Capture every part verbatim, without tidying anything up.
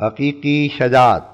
حقیقی شجاعت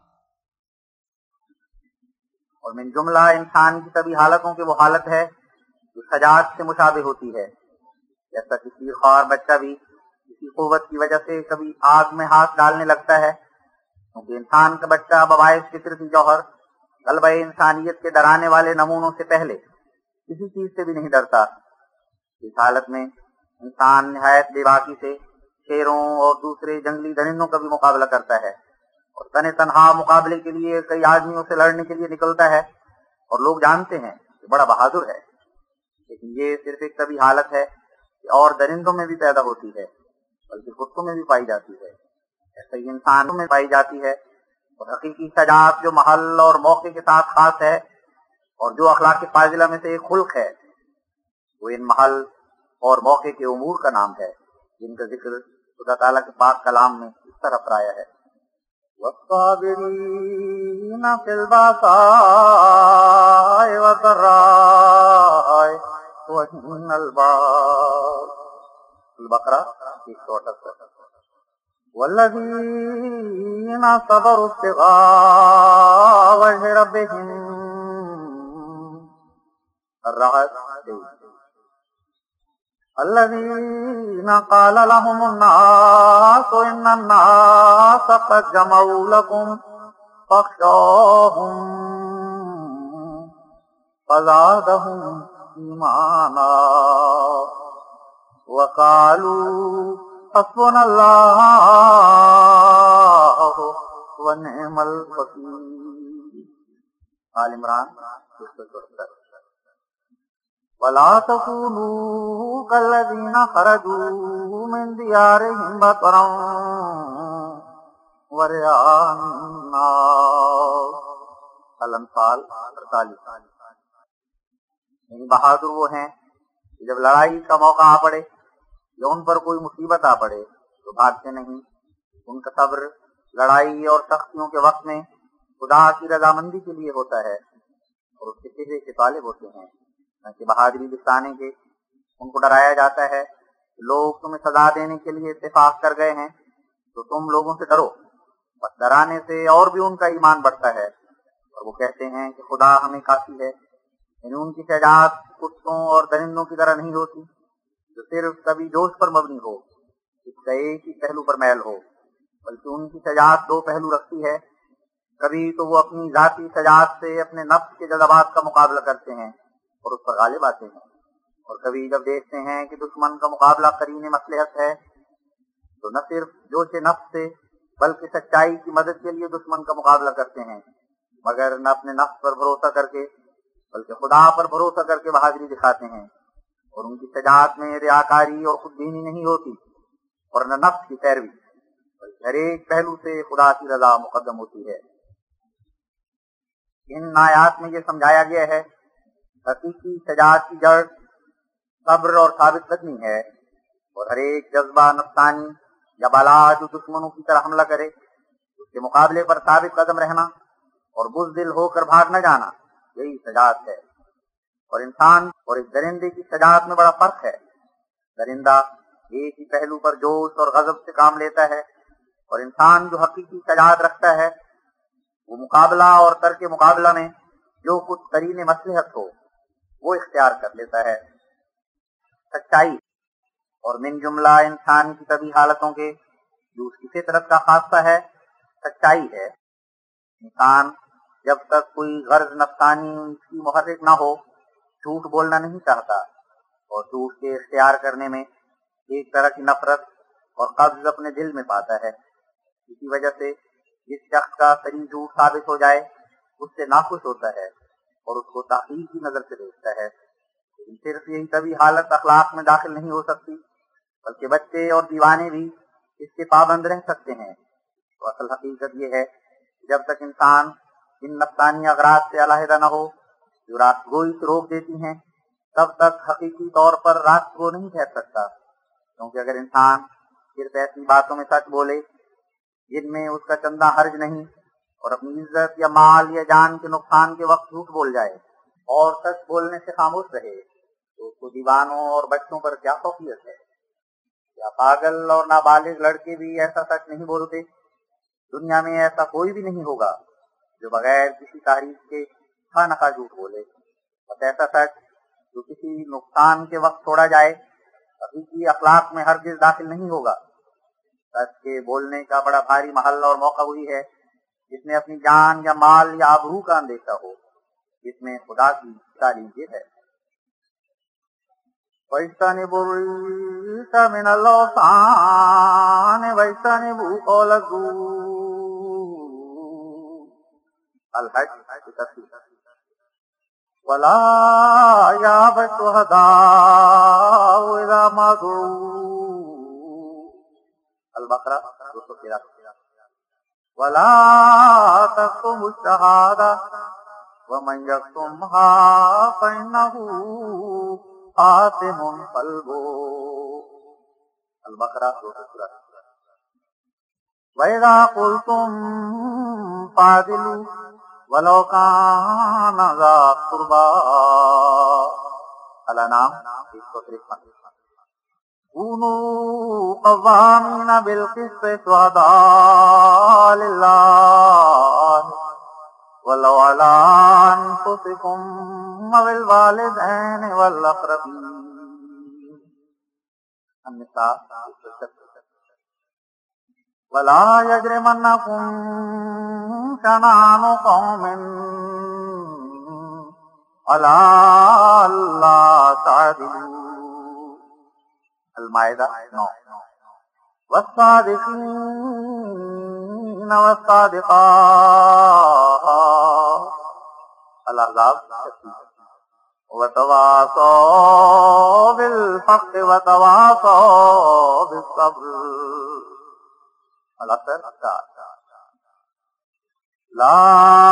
اور من جملہ انسان کی سبھی حالتوں کی وہ حالت ہے جو شجاعت سے مشابہ ہوتی ہے. جیسا کہ شیر خوار بچہ بھی کسی قوت کی وجہ سے کبھی آگ میں ہاتھ ڈالنے لگتا ہے، کیونکہ انسان کا بچہ ببائش فطرتی جوہر غلبہ انسانیت کے ڈرانے والے نمونوں سے پہلے کسی چیز سے بھی نہیں ڈرتا. اس حالت میں انسان نہایت بے باکی سے شیروں اور دوسرے جنگلی درندوں کا بھی مقابلہ کرتا ہے، اور تن تنہا مقابلے کے لیے کئی آدمیوں سے لڑنے کے لیے نکلتا ہے، اور لوگ جانتے ہیں کہ بڑا بہادر ہے. لیکن یہ صرف ایک طبی حالت ہے کہ اور درندوں میں بھی پیدا ہوتی ہے، بلکہ کتوں میں بھی پائی جاتی ہے. ایسا ہی انسانوں میں پائی جاتی ہے. اور حقیقی شجاعت جو محل اور موقع کے ساتھ خاص ہے، اور جو اخلاق فاضلہ میں سے ایک خلق ہے، وہ ان محل اور موقع کے امور کا نام ہے، جن کا ذکر خدا تعالیٰ کے پاک کلام میں اس طرح پرایا ہے. وَالصَّابِرِينَ فِي الْبَأْسَاءِ وَالضَّرَّاءِ وَحِينَ الْبَأْسِ. البقرہ ایک سو اٹھہتر. وَالَّذِينَ صَبَرُوا ابْتِغَاءَ وَجْهِ رَبِّهِمْ. الرعد. الذين قال لهم الناس إن الناس قد جمعوا لكم فاخشوهم فزادهم إيمانا وقالوا حسبنا الله ونعم الوكيل. آل عمران. وَلَا تَكُونُوا كَالَّذِينَ خَرَجُوا مِنْ دِيَارِهِمْ بَطَرًا وَرِئَاءَ النَّاسِ. الانفال اڑتالیس. یعنی بہادر وہ ہیں کہ جب لڑائی کا موقع آ پڑے یا ان پر کوئی مصیبت آ پڑے تو بھاگتے نہیں. ان کا صبر لڑائی اور سختیوں کے وقت میں خدا کی رضامندی کے لیے ہوتا ہے اور اس کے چہرے کے طالب ہوتے ہیں، کہ بہادری دکھانے کے. ان کو ڈرایا جاتا ہے کہ لوگ تمہیں سزا دینے کے لیے اتفاق کر گئے ہیں تو تم لوگوں سے ڈرو. بس ڈرانے سے اور بھی ان کا ایمان بڑھتا ہے، اور وہ کہتے ہیں کہ خدا ہمیں کافی ہے. یعنی ان کی شجاعت کتوں اور درندوں کی طرح نہیں ہوتی جو صرف کبھی جوش پر مبنی ہو، اس کا ایک ہی پہلو پر میل ہو، بلکہ ان کی شجاعت دو پہلو رکھتی ہے. کبھی تو وہ اپنی ذاتی شجاعت سے اپنے نفس کے جذبات کا مقابلہ کرتے ہیں اور اس پر غالب آتے ہیں، اور کبھی جب دیکھتے ہیں کہ دشمن کا مقابلہ قرین مصلحت ہے تو نہ صرف جوش نفس سے بلکہ سچائی کی مدد کے لیے دشمن کا مقابلہ کرتے ہیں، مگر نہ اپنے نفس پر بھروسہ کر کے بلکہ خدا پر بھروسہ کر کے بہادری دکھاتے ہیں. اور ان کی شجاعت میں ریاکاری اور خود بینی نہیں ہوتی اور نہ نفس کی پیروی، بلکہ ہر ایک پہلو سے خدا کی رضا مقدم ہوتی ہے. ان آیات میں یہ سمجھایا گیا ہے حقیقی شجاعت کی جڑ صبر اور ثابت قدمی ہے، اور ہر ایک جذبہ نفسانی یا بالا جو دشمنوں کی طرح حملہ کرے اس کے مقابلے پر ثابت قدم رہنا اور بزدل ہو کر بھاگ نہ جانا، یہی شجاعت ہے. اور انسان اور ایک درندے کی شجاعت میں بڑا فرق ہے. درندہ ایک ہی پہلو پر جوش اور غضب سے کام لیتا ہے، اور انسان جو حقیقی شجاعت رکھتا ہے وہ مقابلہ اور ترک مقابلہ میں جو کچھ قرین مصلحت ہو وہ اختیار کر لیتا ہے. سچائی اور من جملہ انسان کی طبی حالتوں کے جو اس کی فطرت کا خاصہ ہے سچائی ہے. انسان جب تک کوئی غرض نفسانی اس کی محرک نہ ہو جھوٹ بولنا نہیں چاہتا، اور جھوٹ کے اختیار کرنے میں ایک طرح کی نفرت اور قبض اپنے دل میں پاتا ہے. اسی وجہ سے جس شخص کا صحیح جھوٹ ثابت ہو جائے اس سے ناخوش ہوتا ہے اور اس کو تحقیر کی نظر سے دیکھتا ہے. لیکن صرف یہی طبی حالت اخلاق میں داخل نہیں ہو سکتی، بلکہ بچے اور دیوانے بھی اس کے پابند رہ سکتے ہیں. تو اصل حقیقت یہ ہے کہ جب تک انسان ان نفسانی اغراض سے علیحدہ نہ ہو جو راست گوئی سے روک دیتی ہیں تب تک حقیقی طور پر راست گو نہیں ٹھہر سکتا. کیونکہ اگر انسان صرف ایسی باتوں میں سچ بولے جن میں اس کا چندہ حرج نہیں، اور اپنی عزت یا مال یا جان کے نقصان کے وقت جھوٹ بول جائے اور سچ بولنے سے خاموش رہے تو اس کو دیوانوں اور بچوں پر کیا فوقیت ہے؟ کیا پاگل اور نابالغ لڑکے بھی ایسا سچ نہیں بولتے دنیا میں ایسا کوئی بھی نہیں ہوگا جو بغیر کسی تعریف کے خواہ نخواہ جھوٹ بولے، بس ایسا سچ جو کسی نقصان کے وقت چھوڑا جائے حقیقی اخلاق میں ہرگز داخل نہیں ہوگا۔ سچ کے بولنے کا بڑا بھاری محل اور موقع وہی ہے جس میں اپنی جان یا مال یا آبرو کا اندیشہ ہو، جس میں خدا کی تعلیم یہ ہے وَاجْتَنِبُوا الرِّجْسَ مِنَ الْأَوْثَانِ وَاجْتَنِبُوا قَوْلَ الزُّورِ الحج کی تفسیر۔ وَلَا يَأْبَ الشُّهَدَاءُ إِذَا مَا دُعُوا البقرہ دو سو تراسی۔ وَلَا تَكْتُمُوا الشَّهَادَةَ وَمَنْ يَكْتُمْهَا فَإِنَّهُ آثم قلبه البقرہ دو سو تراسی۔ وَإِذَا قُلْتُمْ فَاعْدِلُوا وَلَوْ كَانَ ذَا قُرْبَىٰ الانعام ایک سو ترپن۔ كُونُوا قَوَّامِينَ بِالْقِسْطِ شُهَدَاءَ لِلَّهِ وَلَوْ عَلَىٰ أَنفُسِكُمْ وَبِالْوَالِدَيْنِ وَالْأَقْرَبِينَ النساء وَلَا يَجْرِمَنَّكُمْ شَنَآنُ قَوْمٍ عَلَىٰ أَلَّا تَعْدِلُوا المائدہ نو۔ وَالصَّادِقِينَ وَالصَّادِقَاتِ الاحزاب وَتَوَاصَوْا بِالْحَقِّ وَتَوَاصَوْا بِالصَّبْرِ العصر لَا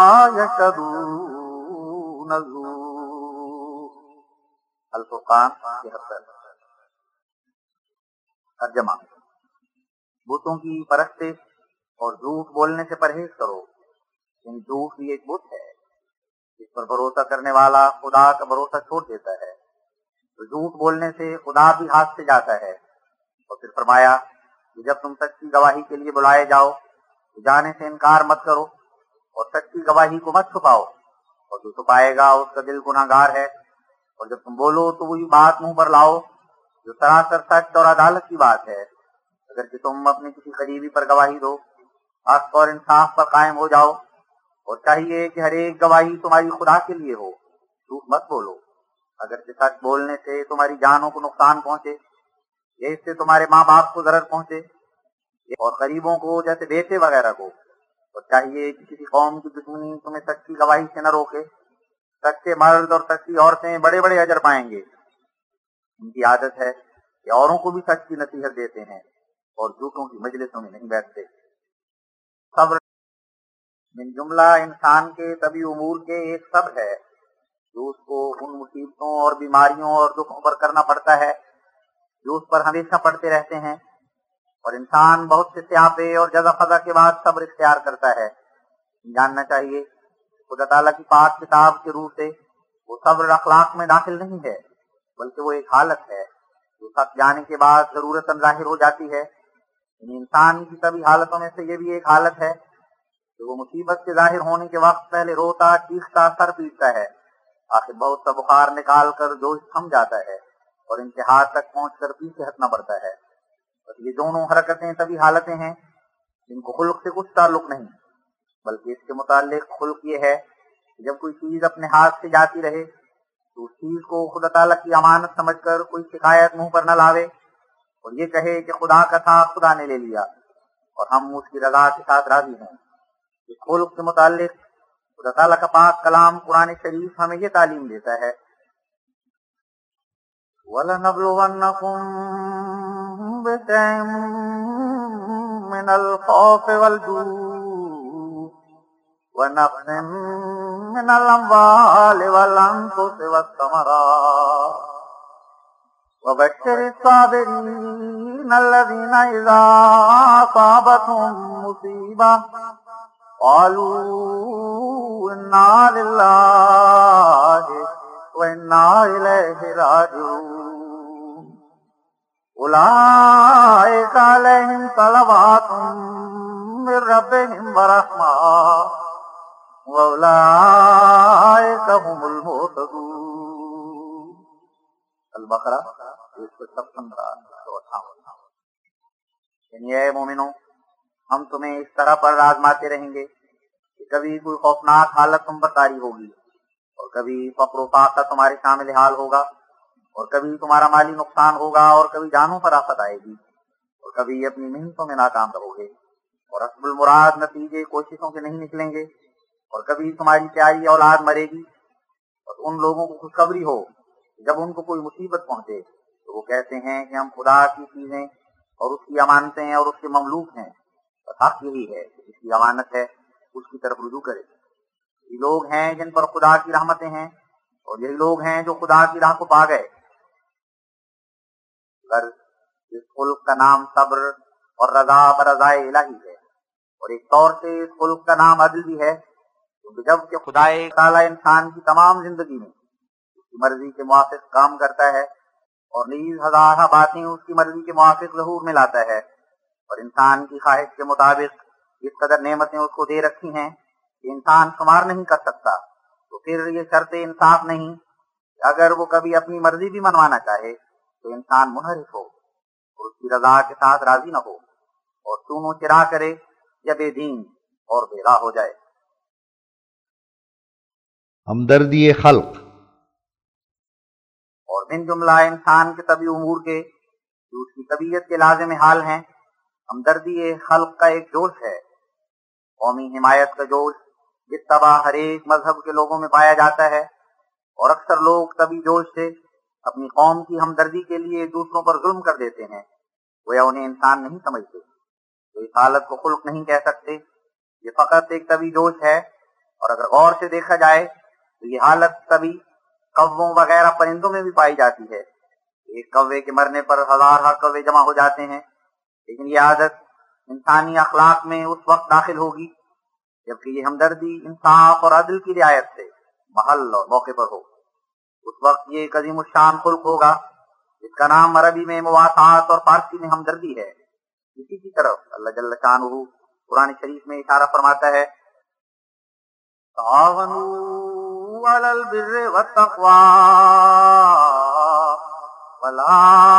يَشْهَدُونَ الزُّورَ الفرقان تہتر۔ ترجمہ: بتوں کی پرستش اور جھوٹ بولنے سے پرہیز کرو، ان جھوٹ بھی ایک بت ہے جس پر بھروسہ کرنے والا خدا کا بھروسہ چھوڑ دیتا ہے، تو جھوٹ بولنے سے خدا بھی ہاتھ سے جاتا ہے۔ اور پھر فرمایا کہ جب تم سچی گواہی کے لیے بلائے جاؤ تو جانے سے انکار مت کرو اور سچی گواہی کو مت چھپاؤ، اور جو چھپائے گا اس کا دل گناہگار ہے۔ اور جب تم بولو تو وہی بات منہ پر لاؤ جو سراسر سچ اور عدالت کی بات ہے۔ اگر کہ تم اپنے کسی قریبی پر گواہی دو، حق اور انصاف پر قائم ہو جاؤ، اور چاہیے کہ ہر ایک گواہی تمہاری خدا کے لیے ہو، جھوٹ مت بولو۔ اگر کہ سچ بولنے سے تمہاری جانوں کو نقصان پہنچے یا اس سے تمہارے ماں باپ کو ضرر پہنچے اور غریبوں کو جیسے بیٹے وغیرہ کو، اور چاہیے کہ کسی قوم کی دشمنی تمہیں سچی گواہی سے نہ روکے۔ سچے مرد اور سچی عورتیں بڑے بڑے اجر پائیں گے۔ ان کی عادت ہے کہ اوروں کو بھی سچ کی نصیحت دیتے ہیں اور جھوٹوں کی مجلسوں میں نہیں بیٹھتے۔ صبر من جملہ انسان کے طبی امور کے ایک صبر ہے جو اس کو ان مصیبتوں اور بیماریوں اور دکھوں پر کرنا پڑتا ہے جو اس پر ہمیشہ پڑتے رہتے ہیں، اور انسان بہت سے سیاپے اور جزا فضا کے بعد صبر اختیار کرتا ہے۔ جاننا چاہیے خدا تعالیٰ کی پاک کتاب کے روح سے وہ صبر اخلاق میں داخل نہیں ہے، بلکہ وہ ایک حالت ہے جو تھک جانے کے بعد ضرورتاً ظاہر ہو جاتی ہے۔ یعنی انسان کی سبھی حالتوں میں سے یہ بھی ایک حالت ہے کہ وہ مصیبت کے ظاہر ہونے کے وقت پہلے روتا، چیختا، سر پیٹتا ہے، آخر بہت سا بخار نکال کر جوش تھم جاتا ہے اور انتہا تک پہنچ کر پیچھے ہٹنا پڑتا ہے۔ بس یہ دونوں حرکتیں تبھی حالتیں ہیں جن کو خلق سے کچھ تعلق نہیں، بلکہ اس کے متعلق خلق یہ ہے کہ جب کوئی چیز اپنے ہاتھ سے جاتی رہے تو اس چیز کو خدا تعالیٰ کی امانت سمجھ کر کوئی شکایت منہ پر نہ لاوے اور یہ کہے کہ خدا کا تھا، خدا نے لے لیا اور ہم اس کی رضا کے ساتھ راضی ہیں۔ اس خلق کے متعلق خدا تعالیٰ کا پاک کلام قرآن شریف ہمیں یہ تعلیم دیتا ہے وَلَنَبْلُوَنَّكُمْ بِشَيْءٍ مِّنَ الْخَوْفِ وَالْجُوعِ وَنَقْصٍ مِّنَ الْأَمْوَالِ وَالْأَنفُسِ وَالثَّمَرَاتِ وَبَشِّرِ الصَّابِرِينَ الَّذِينَ إِذَا أَصَابَتْهُم مُّصِيبَةٌ قَالُوا إِنَّا لِلَّهِ وَإِنَّا إِلَيْهِ رَاجِعُونَ أُولَٰئِكَ عَلَيْهِمْ صَلَوَاتٌ من ربهم ورحمة وأولئك هم المهتدون. البقرہ ایک سو چھپن یعنی اے مومنو، ہم تمہیں اس طرح پر آزماتے رہیں گے کہ کبھی کوئی خوفناک حالت تم پر طاری ہوگی، اور کبھی فقر و فاقہ تمہارے شامل حال ہوگا، اور کبھی تمہارا مالی نقصان ہوگا، اور کبھی جانوں پر آفت آئے گی، اور کبھی اپنی محنتوں میں ناکام رہو گے، اور حسب المراد نتیجے کوششوں کے نہیں نکلیں گے، اور کبھی تمہاری پیاری اولاد مرے گی. اور ان لوگوں کو خوشخبری ہو جب ان کو کوئی مصیبت پہنچے تو وہ کہتے ہیں کہ ہم خدا کی چیزیں اور اس کی امانتیں اور اس کے مملوک ہیں. بس حق یہی ہے کہ جس کی امانت ہے اس کی طرف رجوع کرے. یہ لوگ ہیں جن پر خدا کی رحمتیں ہیں، اور یہی لوگ ہیں جو خدا کی راہ کو پا گئے. اگر اس خلق کا نام صبر اور رضا برضائے الہی ہے، اور ایک طور سے اس خلق کا نام عدل بھی ہے، تو جب کہ خدا تعالی انسان کی تمام زندگی میں اس کی مرضی کے موافق کام کرتا ہے، اور نیز ہزارہ باتیں اس کی مرضی کے موافق ظہور میں لاتا ہے، اور انسان کی خواہش کے مطابق اس قدر نعمتیں اس کو دے رکھی ہیں کہ انسان شمار نہیں کر سکتا، تو پھر یہ شرط انصاف نہیں کہ اگر وہ کبھی اپنی مرضی بھی منوانا چاہے تو انسان منحرف ہو اور اس کی رضا کے ساتھ راضی نہ ہو، اور چون و چرا کرے یا بے دین اور بے راہ ہو جائے. ہمدردی خلق اور من جملہ انسان کے طبی امور کے جو اس کی طبیعت کے لازم حال ہیں، ہمدردی خلق کا ایک جوش ہے، قومی حمایت کا جوش جس طبع ہر ایک مذہب کے لوگوں میں پایا جاتا ہے. اور اکثر لوگ طبی جوش سے اپنی قوم کی ہمدردی کے لیے دوسروں پر ظلم کر دیتے ہیں، گویا انہیں انسان نہیں سمجھتے. تو اس حالت کو خلق نہیں کہہ سکتے، یہ فقط ایک طبی جوش ہے. اور اگر غور سے دیکھا جائے تو یہ حالت طبی کووں وغیرہ پرندوں میں بھی پائی جاتی ہے. ایک کوے کے مرنے پر ہزار ہر کوے جمع ہو جاتے ہیں، لیکن یہ عادت انسانی اخلاق میں اس وقت داخل ہوگی جبکہ یہ ہمدردی انصاف اور عدل کی رعایت سے محل اور موقع پر ہو. اس وقت یہ ایک عظیم الشان خلق ہوگا جس کا نام عربی میں مواسات اور فارسی میں ہمدردی ہے. اسی کی طرف اللہ جل شانہ قرآن شریف میں اشارہ فرماتا ہے، تعاونوا علی البر والتقوی ولا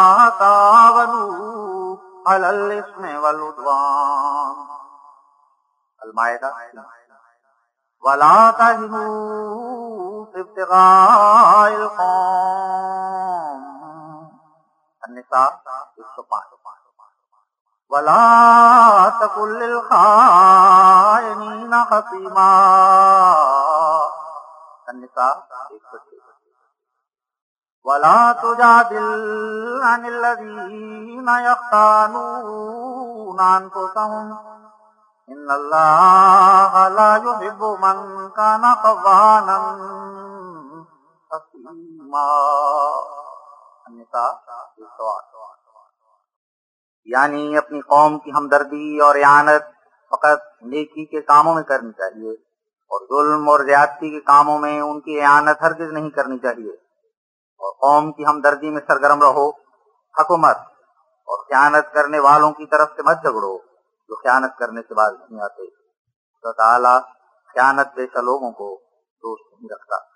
تعاونوا علی الاثم والعدوان. المائدہ. ولا تهنوا في ابتغاء القوم. النساء ایک سو پانچ. ولا تكن للخائنين خصيما. النساء ایک سو چھ. ولا تجادل عن الذين يختانون أنفسهم ان اللہ لا يحب من كان قوانا خصیما. النساء ایک سو آٹھ. یعنی اپنی قوم کی ہمدردی اور اعانت فقط نیکی کے کاموں میں کرنی چاہیے، اور ظلم اور زیادتی کے کاموں میں ان کی اعانت ہرگز نہیں کرنی چاہیے. اور قوم کی ہمدردی میں سرگرم رہو، حکومت اور خیانت کرنے والوں کی طرف سے مت جھگڑو جو خیانت کرنے سے باز نہیں آتے. اللہ تعالیٰ خیانت پیشہ لوگوں کو دوست نہیں رکھتا.